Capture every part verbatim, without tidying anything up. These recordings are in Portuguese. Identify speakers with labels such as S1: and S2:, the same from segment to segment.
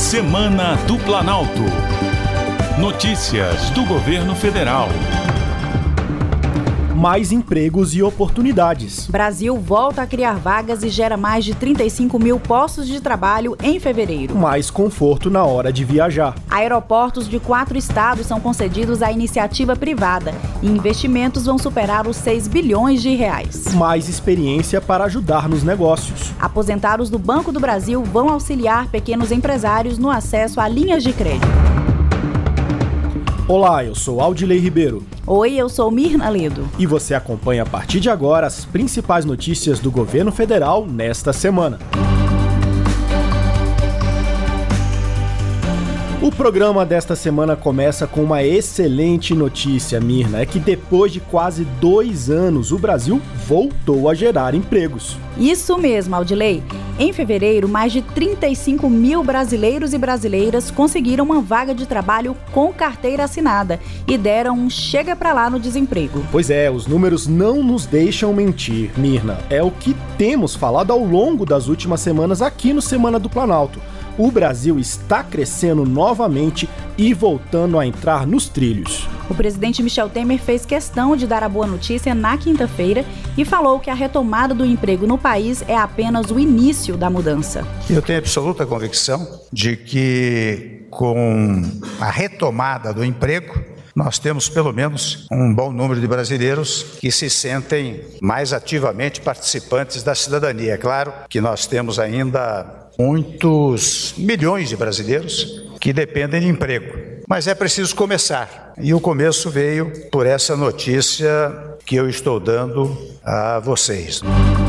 S1: Semana do Planalto. Notícias do Governo Federal.
S2: Mais empregos e oportunidades.
S3: Brasil volta a criar vagas e gera mais de trinta e cinco mil postos de trabalho em fevereiro.
S2: Mais conforto na hora de viajar.
S3: Aeroportos de quatro estados são concedidos à iniciativa privada e investimentos vão superar os seis bilhões de reais.
S2: Mais experiência para ajudar nos negócios.
S3: Aposentados do Banco do Brasil vão auxiliar pequenos empresários no acesso a linhas de crédito.
S2: Olá, eu sou Aldilei Ribeiro.
S3: Oi, eu sou Mirna Ledo.
S2: E você acompanha a partir de agora as principais notícias do governo federal nesta semana. O programa desta semana começa com uma excelente notícia, Mirna. É que depois de quase dois anos, o Brasil voltou a gerar empregos.
S3: Isso mesmo, Aldilei. Em fevereiro, mais de trinta e cinco mil brasileiros e brasileiras conseguiram uma vaga de trabalho com carteira assinada e deram um chega pra lá no desemprego.
S2: Pois é, os números não nos deixam mentir, Mirna. É o que temos falado ao longo das últimas semanas aqui no Semana do Planalto. O Brasil está crescendo novamente e voltando a entrar nos trilhos.
S3: O presidente Michel Temer fez questão de dar a boa notícia na quinta-feira e falou que a retomada do emprego no país é apenas o início da mudança.
S4: Eu tenho absoluta convicção de que com a retomada do emprego, nós temos pelo menos um bom número de brasileiros que se sentem mais ativamente participantes da cidadania. É claro que nós temos ainda muitos milhões de brasileiros que dependem de emprego, mas é preciso começar. E o começo veio por essa notícia que eu estou dando a vocês.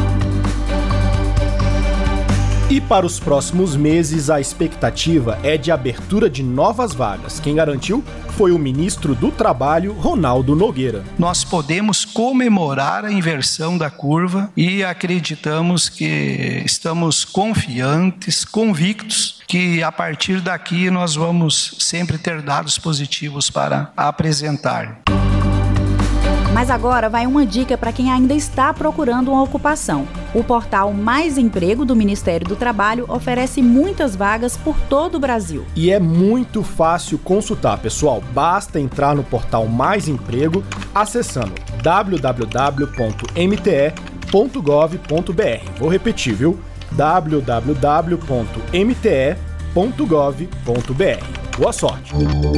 S2: E para os próximos meses, a expectativa é de abertura de novas vagas. Quem garantiu foi o ministro do Trabalho, Ronaldo Nogueira.
S5: Nós podemos comemorar a inversão da curva e acreditamos que estamos confiantes, convictos, que a partir daqui nós vamos sempre ter dados positivos para apresentar.
S3: Mas agora vai uma dica para quem ainda está procurando uma ocupação. O portal Mais Emprego do Ministério do Trabalho oferece muitas vagas por todo o Brasil.
S2: E é muito fácil consultar, pessoal. Basta entrar no portal Mais Emprego acessando w w w ponto m t e ponto gov ponto b r. Vou repetir, viu? w w w ponto m t e ponto gov ponto b r. Boa sorte!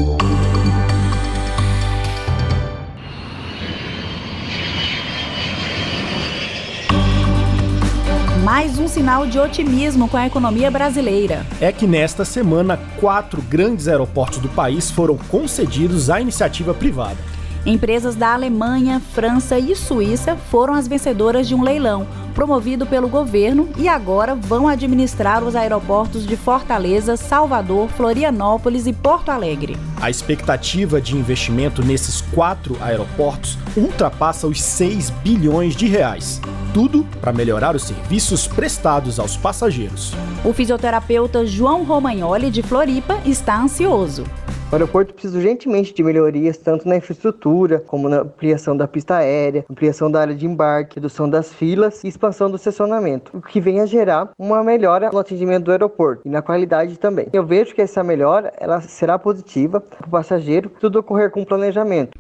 S3: Mais um sinal de otimismo com a economia brasileira.
S2: É que nesta semana, quatro grandes aeroportos do país foram concedidos à iniciativa privada.
S3: Empresas da Alemanha, França e Suíça foram as vencedoras de um leilão promovido pelo governo e agora vão administrar os aeroportos de Fortaleza, Salvador, Florianópolis e Porto Alegre.
S2: A expectativa de investimento nesses quatro aeroportos ultrapassa os seis bilhões de reais. Tudo para melhorar os serviços prestados aos passageiros.
S3: O fisioterapeuta João Romagnoli, de Floripa, está ansioso.
S6: O aeroporto precisa urgentemente de melhorias, tanto na infraestrutura, como na ampliação da pista aérea, ampliação da área de embarque, redução das filas e expansão do estacionamento, o que vem a gerar uma melhora no atendimento do aeroporto e na qualidade também. Eu vejo que essa melhora ela será positiva para o passageiro, tudo ocorrer com planejamento.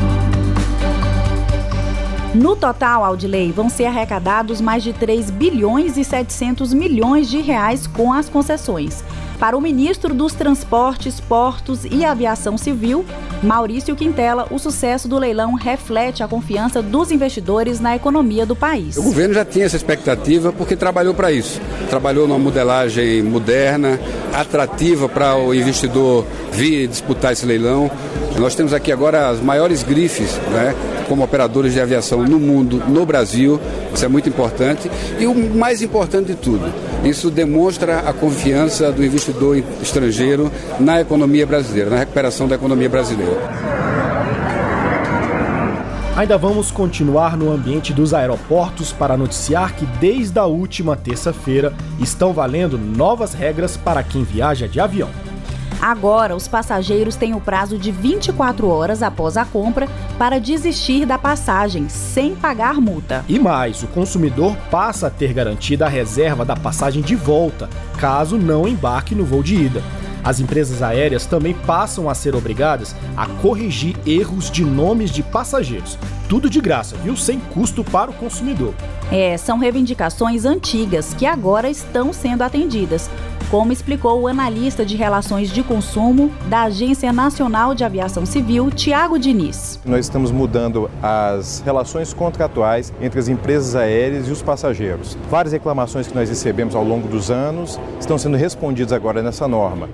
S3: No total, Aldilei, vão ser arrecadados mais de três bilhões e setecentos milhões de reais com as concessões. Para o ministro dos Transportes, Portos e Aviação Civil, Maurício Quintela, o sucesso do leilão reflete a confiança dos investidores na economia do país.
S7: O governo já tinha essa expectativa porque trabalhou para isso. Trabalhou numa modelagem moderna, atrativa para o investidor vir disputar esse leilão. Nós temos aqui agora as maiores grifes, né, como operadores de aviação no mundo, no Brasil. Isso é muito importante. E o mais importante de tudo, isso demonstra a confiança do investidor estrangeiro na economia brasileira, na recuperação da economia brasileira.
S2: Ainda vamos continuar no ambiente dos aeroportos para noticiar que desde a última terça-feira estão valendo novas regras para quem viaja de avião.
S3: Agora, os passageiros têm o prazo de vinte e quatro horas após a compra para desistir da passagem, sem pagar multa.
S2: E mais, o consumidor passa a ter garantida a reserva da passagem de volta, caso não embarque no voo de ida. As empresas aéreas também passam a ser obrigadas a corrigir erros de nomes de passageiros. Tudo de graça, viu? Sem custo para o consumidor.
S3: É, são reivindicações antigas que agora estão sendo atendidas, como explicou o analista de relações de consumo da Agência Nacional de Aviação Civil, Tiago Diniz.
S8: Nós estamos mudando as relações contratuais entre as empresas aéreas e os passageiros. Várias reclamações que nós recebemos ao longo dos anos estão sendo respondidas agora nessa norma.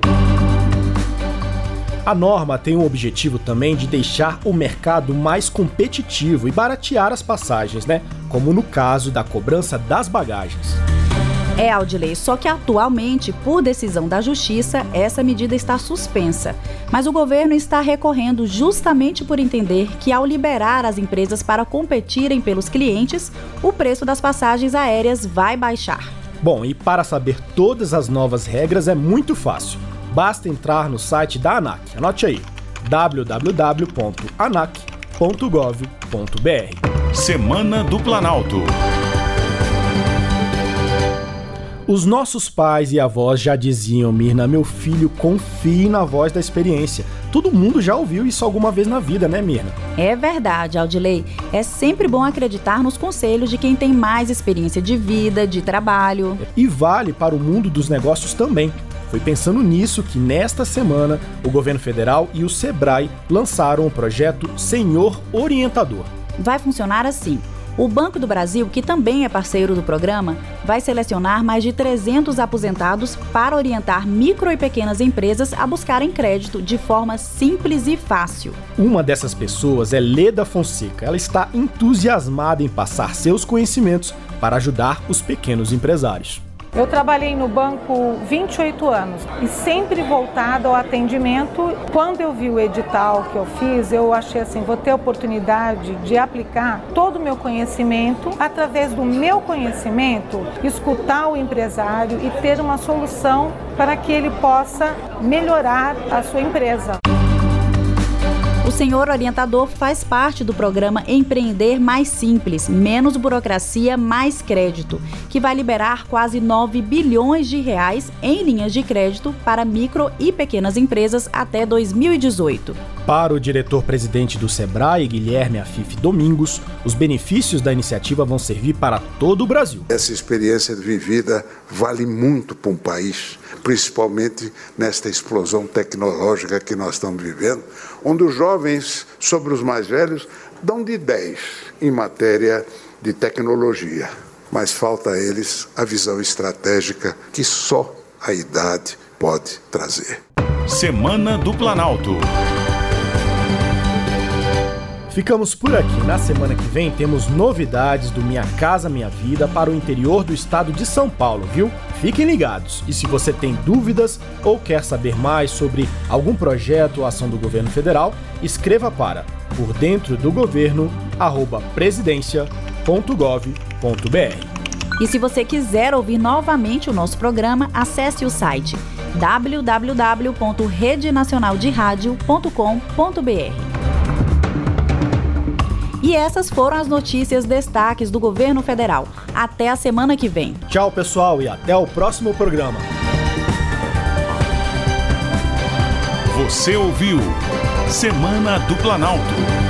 S2: A norma tem o objetivo também de deixar o mercado mais competitivo e baratear as passagens, né? Como no caso da cobrança das bagagens.
S3: É, Aldilei, só que atualmente, por decisão da Justiça, essa medida está suspensa. Mas o governo está recorrendo justamente por entender que, ao liberar as empresas para competirem pelos clientes, o preço das passagens aéreas vai baixar.
S2: Bom, e para saber todas as novas regras é muito fácil. Basta entrar no site da ANAC. Anote aí, w w w ponto anac ponto gov ponto b r.
S1: Semana do Planalto.
S2: Os nossos pais e avós já diziam, Mirna, meu filho, confie na voz da experiência. Todo mundo já ouviu isso alguma vez na vida, né, Mirna?
S3: É verdade, Aldilei. É sempre bom acreditar nos conselhos de quem tem mais experiência de vida, de trabalho.
S2: E vale para o mundo dos negócios também. Foi pensando nisso que, nesta semana, o governo federal e o Sebrae lançaram o projeto Senhor Orientador.
S3: Vai funcionar assim. O Banco do Brasil, que também é parceiro do programa, vai selecionar mais de trezentos aposentados para orientar micro e pequenas empresas a buscarem crédito de forma simples e fácil.
S2: Uma dessas pessoas é Leda Fonseca. Ela está entusiasmada em passar seus conhecimentos para ajudar os pequenos empresários.
S9: Eu trabalhei no banco vinte e oito anos e sempre voltada ao atendimento. Quando eu vi o edital que eu fiz, eu achei assim, vou ter a oportunidade de aplicar todo o meu conhecimento, através do meu conhecimento, escutar o empresário e ter uma solução para que ele possa melhorar a sua empresa.
S3: O Senhor Orientador faz parte do programa Empreender Mais Simples, Menos Burocracia, Mais Crédito, que vai liberar quase nove bilhões de reais em linhas de crédito para micro e pequenas empresas até dois mil e dezoito.
S2: Para o diretor-presidente do Sebrae, Guilherme Afif Domingos, os benefícios da iniciativa vão servir para todo o Brasil.
S10: Essa experiência vivida vale muito para um país, principalmente nesta explosão tecnológica que nós estamos vivendo, onde os jovens sobre os mais velhos dão de dez em matéria de tecnologia, mas falta a eles a visão estratégica que só a idade pode trazer.
S1: Semana do Planalto.
S2: Ficamos por aqui. Na semana que vem temos novidades do Minha Casa Minha Vida para o interior do estado de São Paulo, viu? Fiquem ligados. E se você tem dúvidas ou quer saber mais sobre algum projeto ou ação do governo federal, escreva para por dentro do governo arroba presidência ponto gov ponto b r.
S3: E se você quiser ouvir novamente o nosso programa, acesse o site w w w ponto rede nacional de rádio ponto com ponto b r. E essas foram as notícias destaques do governo federal. Até a semana que vem.
S2: Tchau, pessoal, e até o próximo programa.
S1: Você ouviu Semana do Planalto.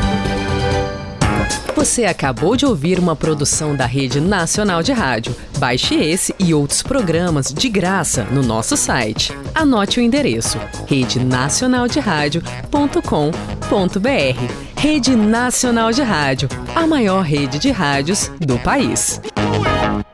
S11: Você acabou de ouvir uma produção da Rede Nacional de Rádio. Baixe esse e outros programas de graça no nosso site. Anote o endereço rede nacional de rádio ponto com ponto b r. Rede Nacional de Rádio, a maior rede de rádios do país.